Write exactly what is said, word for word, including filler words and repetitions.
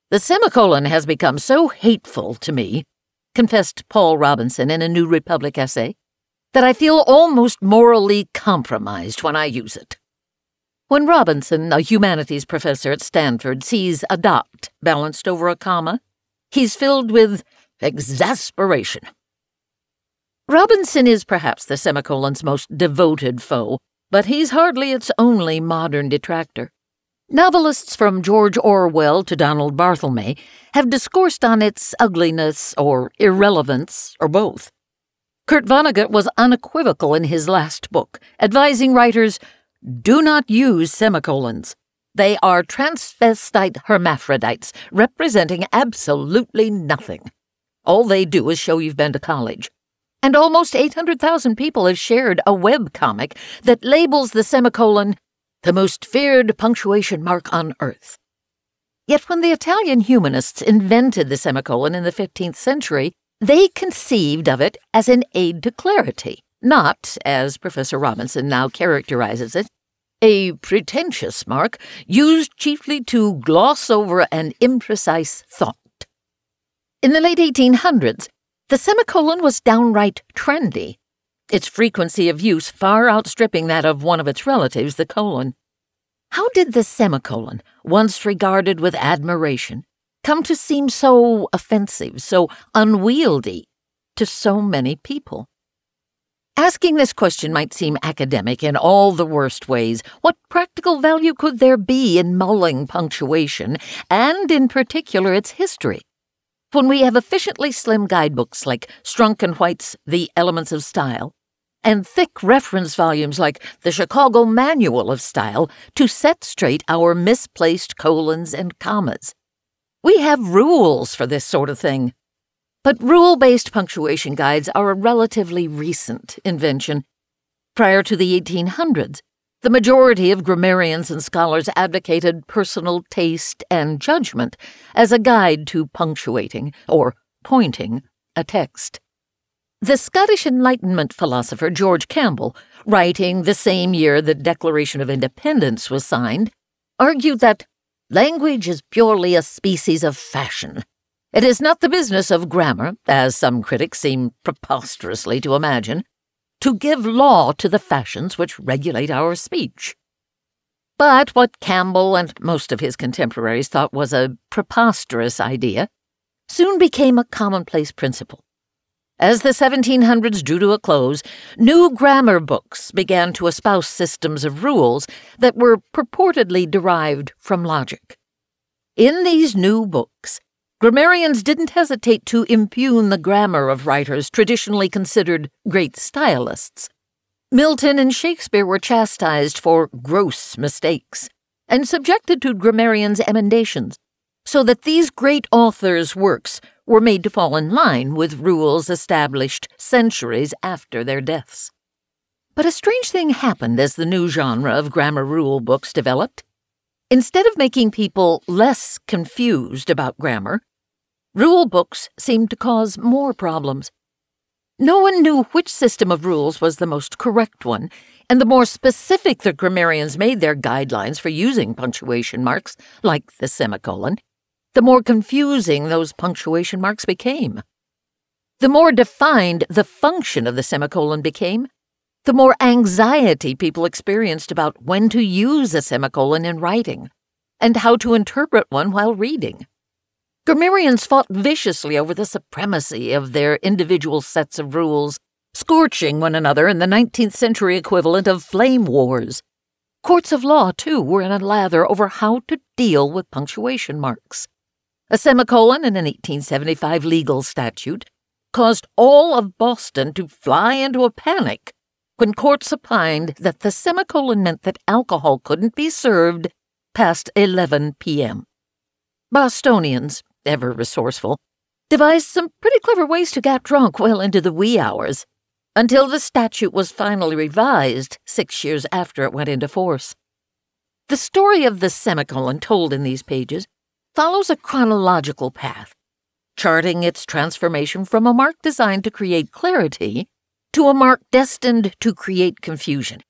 The semicolon has become so hateful to me, confessed Paul Robinson in a New Republic essay, that I feel almost morally compromised when I use it. When Robinson, a humanities professor at Stanford, sees a dot balanced over a comma, he's filled with exasperation. Robinson is perhaps the semicolon's most devoted foe, but he's hardly its only modern detractor. Novelists from George Orwell to Donald Barthelme have discoursed on its ugliness or irrelevance, or both. Kurt Vonnegut was unequivocal in his last book, advising writers, do not use semicolons. They are transvestite hermaphrodites, representing absolutely nothing. All they do is show you've been to college. And almost eight hundred thousand people have shared a webcomic that labels the semicolon the most feared punctuation mark on earth. Yet when the Italian humanists invented the semicolon in the fifteenth century, they conceived of it as an aid to clarity, not, as Professor Robinson now characterizes it, a pretentious mark used chiefly to gloss over an imprecise thought. In the late eighteen hundreds, the semicolon was downright trendy, its frequency of use far outstripping that of one of its relatives, the colon. How did the semicolon, once regarded with admiration, come to seem so offensive, so unwieldy to so many people? Asking this question might seem academic in all the worst ways. What practical value could there be in mulling punctuation, and in particular its history, when we have efficiently slim guidebooks like Strunk and White's The Elements of Style, and thick reference volumes like the Chicago Manual of Style to set straight our misplaced colons and commas? We have rules for this sort of thing. But rule-based punctuation guides are a relatively recent invention. Prior to the eighteen hundreds, the majority of grammarians and scholars advocated personal taste and judgment as a guide to punctuating, or pointing, a text. The Scottish Enlightenment philosopher George Campbell, writing the same year the Declaration of Independence was signed, argued that language is purely a species of fashion. It is not the business of grammar, as some critics seem preposterously to imagine, to give law to the fashions which regulate our speech. But what Campbell and most of his contemporaries thought was a preposterous idea soon became a commonplace principle. As the seventeen hundreds drew to a close, new grammar books began to espouse systems of rules that were purportedly derived from logic. In these new books, grammarians didn't hesitate to impugn the grammar of writers traditionally considered great stylists. Milton and Shakespeare were chastised for gross mistakes and subjected to grammarians' emendations, so that these great authors' works were made to fall in line with rules established centuries after their deaths. But a strange thing happened as the new genre of grammar rule books developed. Instead of making people less confused about grammar, rule books seemed to cause more problems. No one knew which system of rules was the most correct one, and the more specific the grammarians made their guidelines for using punctuation marks, like the semicolon, the more confusing those punctuation marks became. The more defined the function of the semicolon became, the more anxiety people experienced about when to use a semicolon in writing, and how to interpret one while reading. Grammarians fought viciously over the supremacy of their individual sets of rules, scorching one another in the nineteenth century equivalent of flame wars. Courts of law, too, were in a lather over how to deal with punctuation marks. A semicolon in an eighteen seventy-five legal statute caused all of Boston to fly into a panic when courts opined that the semicolon meant that alcohol couldn't be served past eleven p.m. Bostonians, ever resourceful, devised some pretty clever ways to get drunk well into the wee hours, until the statute was finally revised six years after it went into force. The story of the semicolon told in these pages follows a chronological path, charting its transformation from a mark designed to create clarity to a mark destined to create confusion.